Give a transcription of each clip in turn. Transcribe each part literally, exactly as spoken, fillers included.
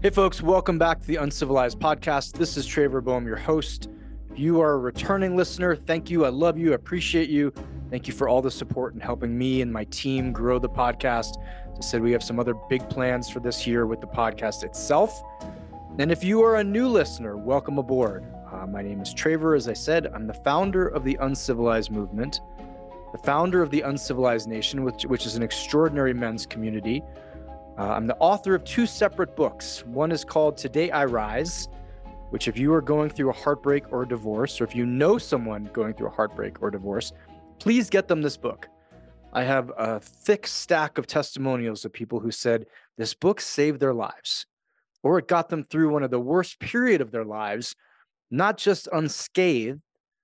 Hey folks, welcome back to the Uncivilized Podcast. This is Traver Boehm, your host. If you are a returning listener, thank you. I love you. I appreciate you. Thank you for all the support and helping me and my team grow the podcast. As I said, we have some other big plans for this year with the podcast itself. And if you are a new listener, welcome aboard. Uh, my name is Traver. As I said, I'm the founder of the Uncivilized Movement, the founder of the Uncivilized Nation, which, which is an extraordinary men's community. Uh, I'm the author of two separate books. One is called Today I Rise, which if you are going through a heartbreak or a divorce, or if you know someone going through a heartbreak or divorce, please get them this book. I have a thick stack of testimonials of people who said this book saved their lives, or it got them through one of the worst period of their lives, not just unscathed,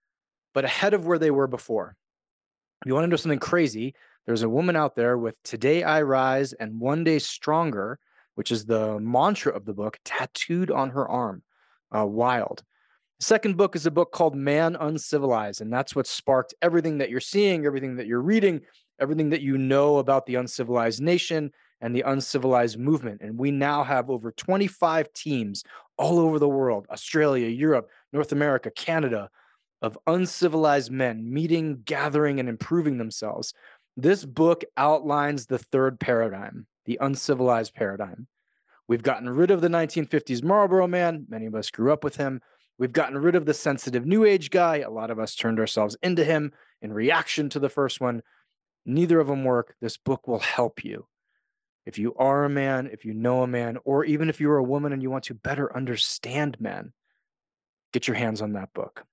but ahead of where they were before. If you want to know something crazy, there's a woman out there with Today I Rise and One Day Stronger, which is the mantra of the book, tattooed on her arm. Uh, wild. The second book is a book called Man Uncivilized, and that's what sparked everything that you're seeing, everything that you're reading, everything that you know about the Uncivilized Nation and the Uncivilized Movement. And we now have over twenty-five teams all over the world, Australia, Europe, North America, Canada, of uncivilized men meeting, gathering, and improving themselves. This book outlines the third paradigm, the uncivilized paradigm. We've gotten rid of the nineteen fifties Marlboro Man. Many of us grew up with him. We've gotten rid of the sensitive New Age guy. A lot of us turned ourselves into him in reaction to the first one. Neither of them work. This book will help you. If you are a man, if you know a man, or even if you're a woman and you want to better understand men, get your hands on that book.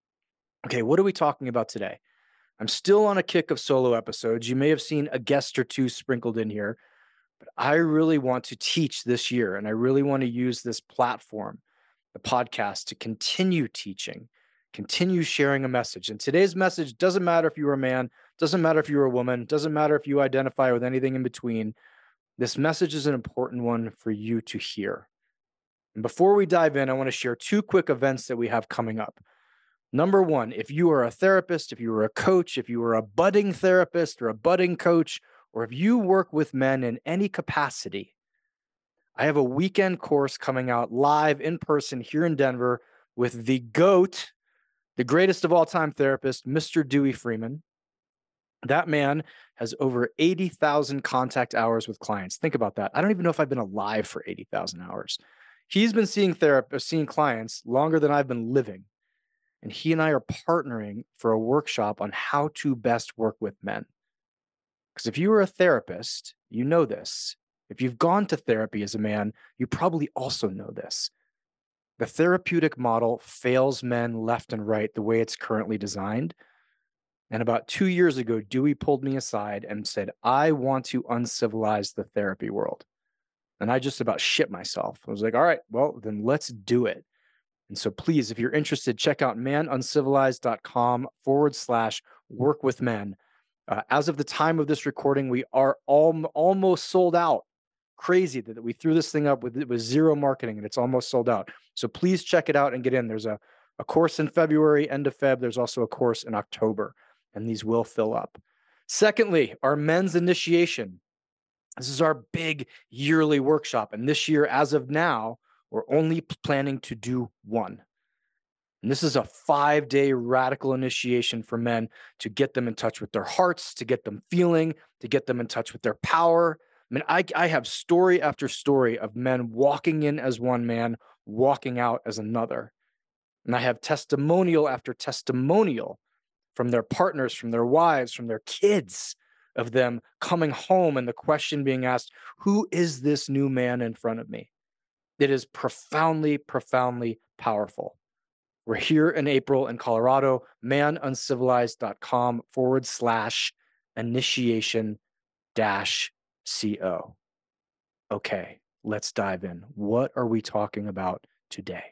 Okay, what are we talking about today? I'm still on a kick of solo episodes. You may have seen a guest or two sprinkled in here, but I really want to teach this year, and I really want to use this platform, the podcast, to continue teaching, continue sharing a message. And today's message doesn't matter if you're a man, doesn't matter if you're a woman, doesn't matter if you identify with anything in between. This message is an important one for you to hear. And before we dive in, I want to share two quick events that we have coming up. Number one, if you are a therapist, if you are a coach, if you are a budding therapist or a budding coach, or if you work with men in any capacity, I have a weekend course coming out live in person here in Denver with the GOAT, the greatest of all time therapist, Mister Dewey Freeman. That man has over eighty thousand contact hours with clients. Think about that. I don't even know if I've been alive for eighty thousand hours. He's been seeing therapists, seeing clients longer than I've been living. And he and I are partnering for a workshop on how to best work with men. Because if you are a therapist, you know this. If you've gone to therapy as a man, you probably also know this. The therapeutic model fails men left and right the way it's currently designed. And about two years ago, Dewey pulled me aside and said, I want to uncivilize the therapy world. And I just about shit myself. I was like, all right, well, then let's do it. And so please, if you're interested, check out manuncivilized.com forward slash work with men. Uh, as of the time of this recording, we are all, almost sold out. Crazy that we threw this thing up with, with zero marketing and it's almost sold out. So please check it out and get in. There's a, a course in February, end of Feb. There's also a course in October, and these will fill up. Secondly, our men's initiation. This is our big yearly workshop. And this year, as of now, we're only planning to do one. And this is a five-day radical initiation for men to get them in touch with their hearts, to get them feeling, to get them in touch with their power. I mean, I, I have story after story of men walking in as one man, walking out as another. And I have testimonial after testimonial from their partners, from their wives, from their kids, of them coming home and the question being asked, who is this new man in front of me? It is profoundly, profoundly powerful. We're here in April in Colorado, manuncivilized.com forward slash initiation dash co. Okay, let's dive in. What are we talking about today?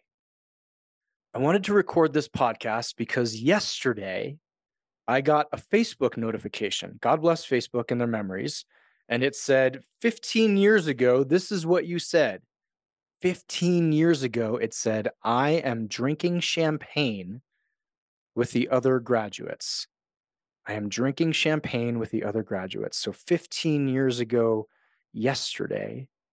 I wanted to record this podcast because yesterday I got a Facebook notification. God bless Facebook and their memories. And it said, fifteen years ago, this is what you said. fifteen years ago, it said, I am drinking champagne with the other graduates. I am drinking champagne with the other graduates. So fifteen years ago, yesterday,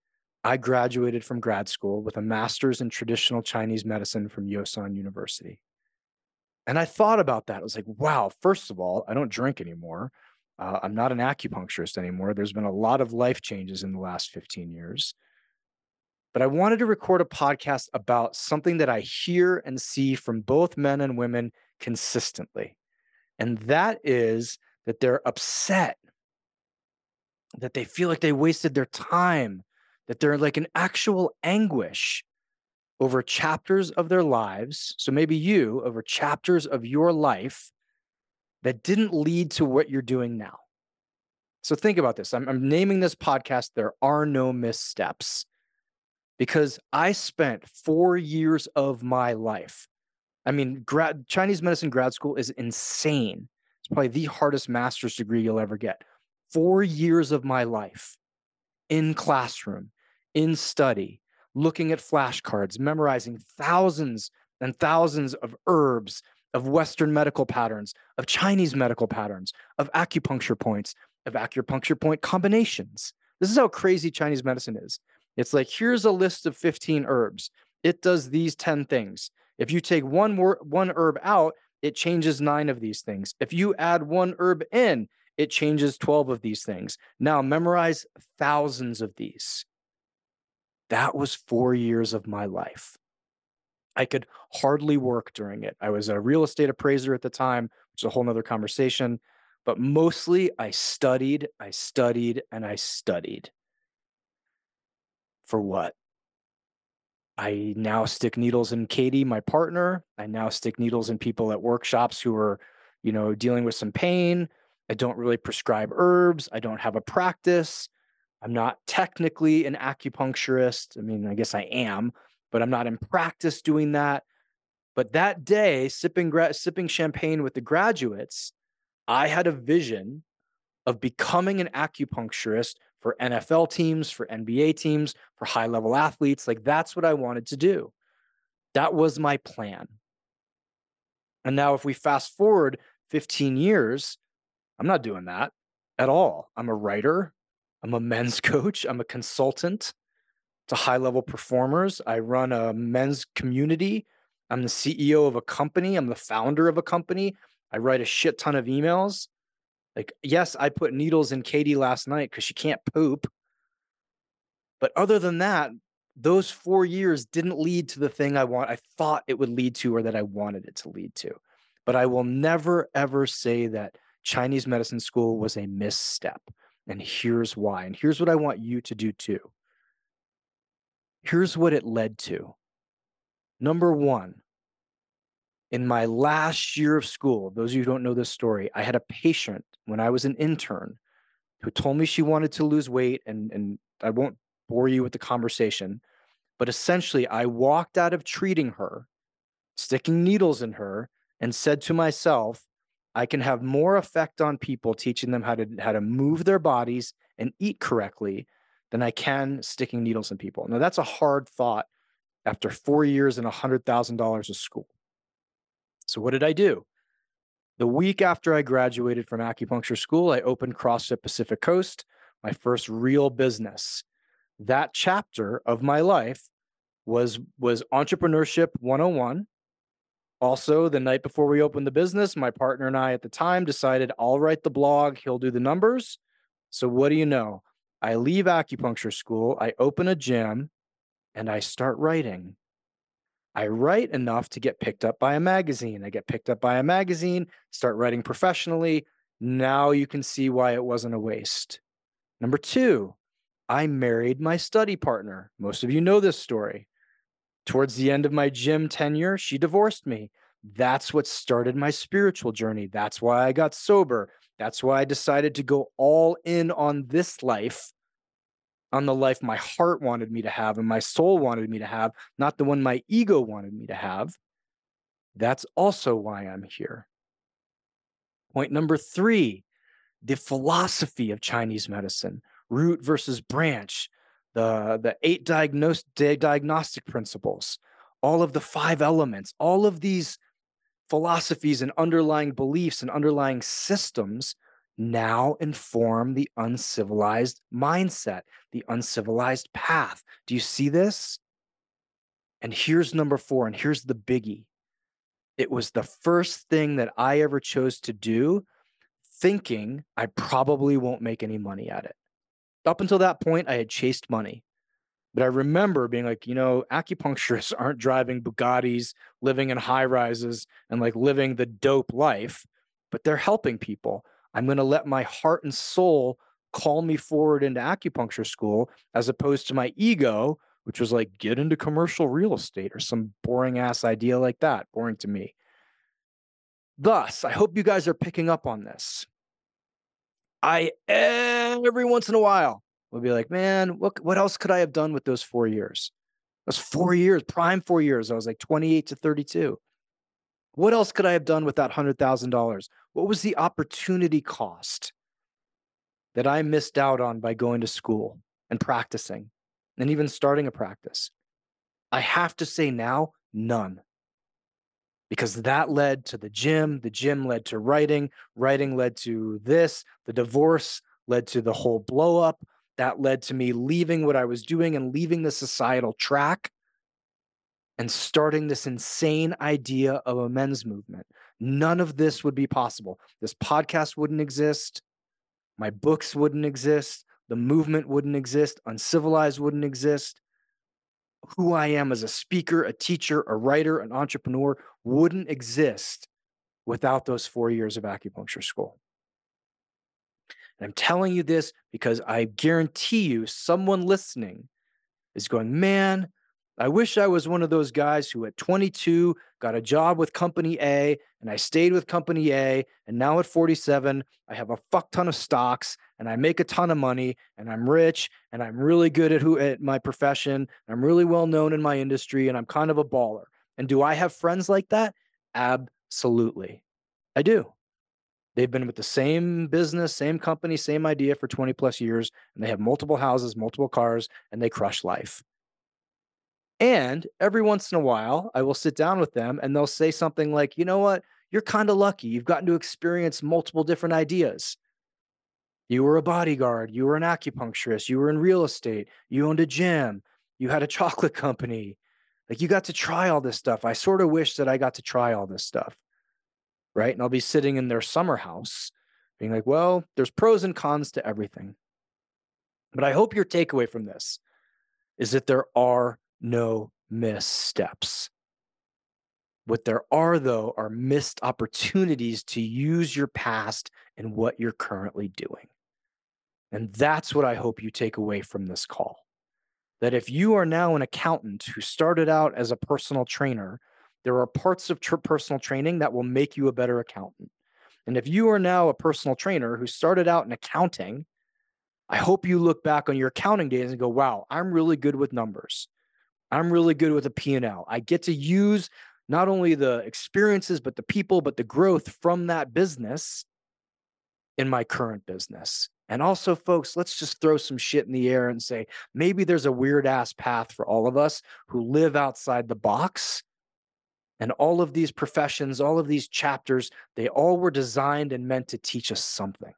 I graduated from grad school with a master's in traditional Chinese medicine from Yosan University. And I thought about that. I was like, wow, first of all, I don't drink anymore. Uh, I'm not an acupuncturist anymore. There's been a lot of life changes in the last fifteen years. But I wanted to record a podcast about something that I hear and see from both men and women consistently. And that is that they're upset, that they feel like they wasted their time, that they're like in actual anguish over chapters of their lives. So maybe you over chapters of your life that didn't lead to what you're doing now. So think about this. I'm, I'm naming this podcast There Are No Missteps because I spent four years of my life. I mean, grad, Chinese medicine grad school is insane. It's probably the hardest master's degree you'll ever get. Four years of my life in classroom, in study, looking at flashcards, memorizing thousands and thousands of herbs, of Western medical patterns, of Chinese medical patterns, of acupuncture points, of acupuncture point combinations. This is how crazy Chinese medicine is. It's like, here's a list of fifteen herbs. It does these ten things. If you take one, wor- one herb out, it changes nine of these things. If you add one herb in, it changes twelve of these things. Now memorize thousands of these. That was four years of my life. I could hardly work during it. I was a real estate appraiser at the time, which is a whole nother conversation. But mostly I studied, I studied, and I studied. For what? I now stick needles in Katie, my partner. I now stick needles in people at workshops who are, you know, dealing with some pain. I don't really prescribe herbs. I don't have a practice. I'm not technically an acupuncturist. I mean, I guess I am, but I'm not in practice doing that. But that day, sipping gra- sipping champagne with the graduates, I had a vision of becoming an acupuncturist for N F L teams, for N B A teams, for high-level athletes. Like, that's what I wanted to do. That was my plan. And now if we fast forward fifteen years, I'm not doing that at all. I'm a writer. I'm a men's coach. I'm a consultant to high-level performers. I run a men's community. I'm the C E O of a company. I'm the founder of a company. I write a shit ton of emails. Like, yes, I put needles in Katie last night because she can't poop. But other than that, those four years didn't lead to the thing I want. I thought it would lead to, or that I wanted it to lead to. But I will never, ever say that Chinese medicine school was a misstep. And here's why. And here's what I want you to do too. Here's what it led to. Number one, in my last year of school, those of you who don't know this story, I had a patient when I was an intern who told me she wanted to lose weight, and, and I won't bore you with the conversation, but essentially I walked out of treating her, sticking needles in her, and said to myself, I can have more effect on people teaching them how to, how to move their bodies and eat correctly than I can sticking needles in people. Now, that's a hard thought after four years and one hundred thousand dollars of school. So what did I do? The week after I graduated from acupuncture school, I opened CrossFit Pacific Coast, my first real business. That chapter of my life was, was Entrepreneurship one oh one. Also, the night before we opened the business, my partner and I at the time decided I'll write the blog, he'll do the numbers. So what do you know? I leave acupuncture school, I open a gym, and I start writing. I write enough to get picked up by a magazine. I get picked up by a magazine, start writing professionally. Now you can see why it wasn't a waste. Number two, I married my study partner. Most of you know this story. Towards the end of my gym tenure, she divorced me. That's what started my spiritual journey. That's why I got sober. That's why I decided to go all in on this life, on the life my heart wanted me to have and my soul wanted me to have, not the one my ego wanted me to have. That's also why I'm here. Point number three, the philosophy of Chinese medicine, root versus branch, the, the eight diagnos- diagnostic principles, all of the five elements, all of these philosophies and underlying beliefs and underlying systems now inform the uncivilized mindset, the uncivilized path. Do you see this? And here's number four, and here's the biggie. It was the first thing that I ever chose to do, thinking I probably won't make any money at it. Up until that point, I had chased money. But I remember being like, you know, acupuncturists aren't driving Bugattis, living in high rises, and like living the dope life, but they're helping people. I'm going to let my heart and soul call me forward into acupuncture school, as opposed to my ego, which was like, get into commercial real estate or some boring ass idea like that. Boring to me. Thus, I hope you guys are picking up on this. I, every once in a while, will be like, man, what, what else could I have done with those four years? Those four years, prime four years. I was like twenty-eight to thirty-two. What else could I have done with that one hundred thousand dollars? What was the opportunity cost that I missed out on by going to school and practicing and even starting a practice? I have to say now, none. Because that led to the gym, the gym led to writing, writing led to this, the divorce led to the whole blow up. That led to me leaving what I was doing and leaving the societal track and starting this insane idea of a men's movement. None of this would be possible. This podcast wouldn't exist. My books wouldn't exist. The movement wouldn't exist. Uncivilized wouldn't exist. Who I am as a speaker, a teacher, a writer, an entrepreneur wouldn't exist without those four years of acupuncture school. And I'm telling you this because I guarantee you someone listening is going, man, I wish I was one of those guys who at twenty-two got a job with company A and I stayed with company A. And now at forty-seven, I have a fuck ton of stocks and I make a ton of money and I'm rich and I'm really good at who at my profession. I'm really well known in my industry and I'm kind of a baller. And do I have friends like that? Absolutely. I do. They've been with the same business, same company, same idea for twenty plus years, and they have multiple houses, multiple cars, and they crush life. And every once in a while, I will sit down with them and they'll say something like, you know what? You're kind of lucky. You've gotten to experience multiple different ideas. You were a bodyguard. You were an acupuncturist. You were in real estate. You owned a gym. You had a chocolate company. Like you got to try all this stuff. I sort of wish that I got to try all this stuff. Right. And I'll be sitting in their summer house being like, well, there's pros and cons to everything. But I hope your takeaway from this is that there are no missteps. What there are, though, are missed opportunities to use your past in what you're currently doing. And that's what I hope you take away from this call. That if you are now an accountant who started out as a personal trainer, there are parts of tr- personal training that will make you a better accountant. And if you are now a personal trainer who started out in accounting, I hope you look back on your accounting days and go, wow, I'm really good with numbers. I'm really good with a P and L. I get to use not only the experiences, but the people, but the growth from that business in my current business. And also, folks, let's just throw some shit in the air and say, maybe there's a weird ass path for all of us who live outside the box. And all of these professions, all of these chapters, they all were designed and meant to teach us something.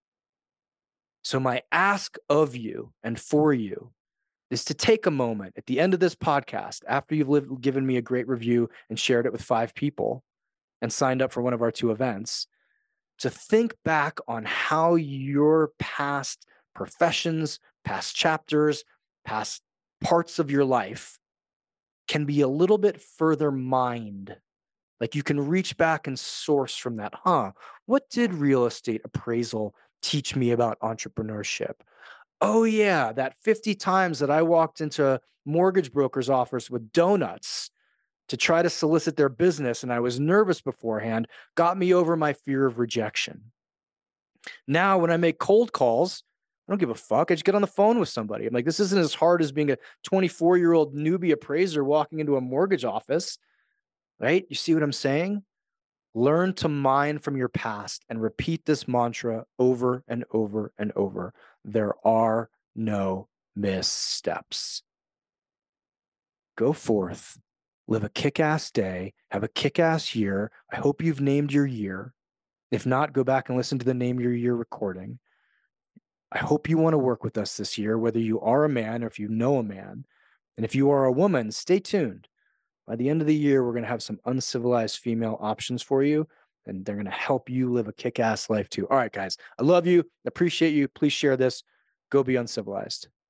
So my ask of you and for you is to take a moment at the end of this podcast, after you've lived, given me a great review and shared it with five people and signed up for one of our two events, to think back on how your past professions, past chapters, past parts of your life can be a little bit further mined. Like you can reach back and source from that. Huh, what did real estate appraisal teach me about entrepreneurship? Oh yeah, that fifty times that I walked into mortgage brokers' offers with donuts to try to solicit their business and I was nervous beforehand, got me over my fear of rejection. Now, when I make cold calls, I don't give a fuck. I just get on the phone with somebody. I'm like, this isn't as hard as being a twenty-four-year-old newbie appraiser walking into a mortgage office, right? You see what I'm saying? Learn to mine from your past and repeat this mantra over and over and over. There are no missteps. Go forth, live a kick-ass day, have a kick-ass year. I hope you've named your year. If not, go back and listen to the Name Your Year recording. I hope you want to work with us this year, whether you are a man or if you know a man. And if you are a woman, stay tuned. By the end of the year, we're going to have some uncivilized female options for you, and they're going to help you live a kick-ass life too. All right, guys, I love you. Appreciate you. Please share this. Go be uncivilized.